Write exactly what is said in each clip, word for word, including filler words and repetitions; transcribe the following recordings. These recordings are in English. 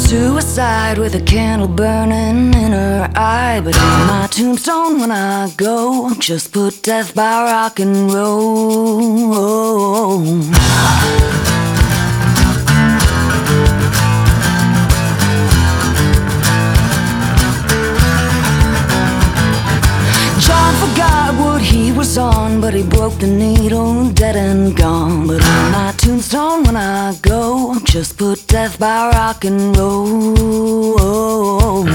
Suicide with a candle burning in her eye. But on my tombstone when I go, just put death by rock and roll. John forgot what he was on, but he broke the needle, dead and gone. But on my tombstone when I go, just put death by rock and roll.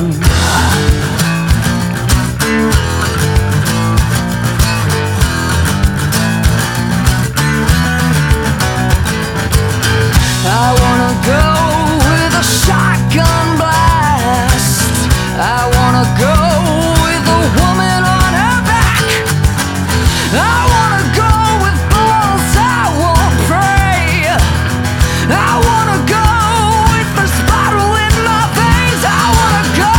I wanna go with a shotgun blast. I wanna go with a woman on her back. I wanna go with bulls I won't pray. I wanna go with this bottle in my veins. I wanna go.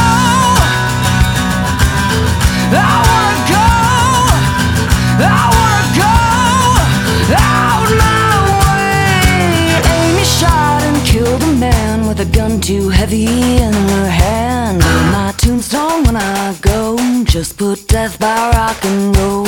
I wanna go. I wanna go out my way. Amy shot and killed a man with a gun too heavy in her hand. On my tombstone when I go, just put death by rock and roll.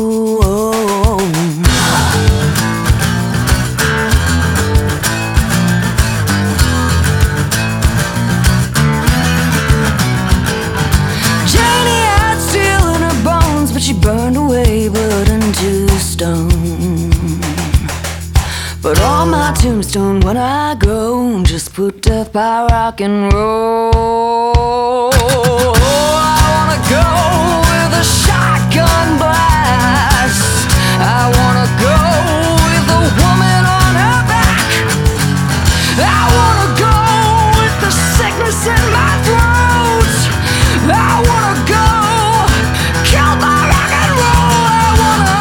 Janie had steel in her bones, but she burned away blood into stone. But on my tombstone when I go, just put death by rock and roll. I wanna go with a shotgun blast. I wanna go with a woman on her back. I wanna go with the sickness in my throat. I wanna go kill by rock and roll. I wanna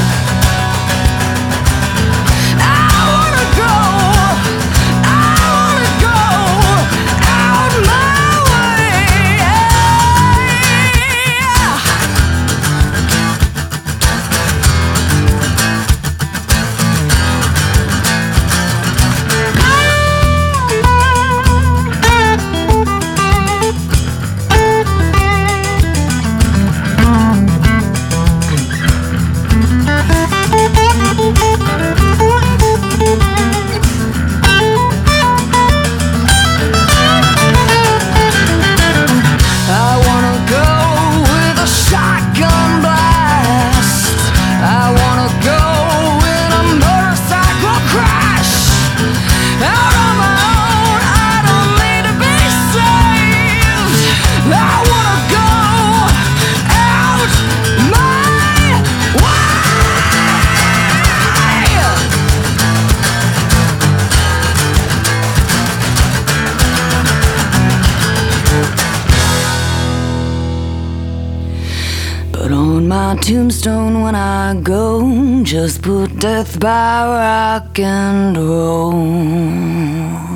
But on my tombstone when I go, just put death by rock and roll.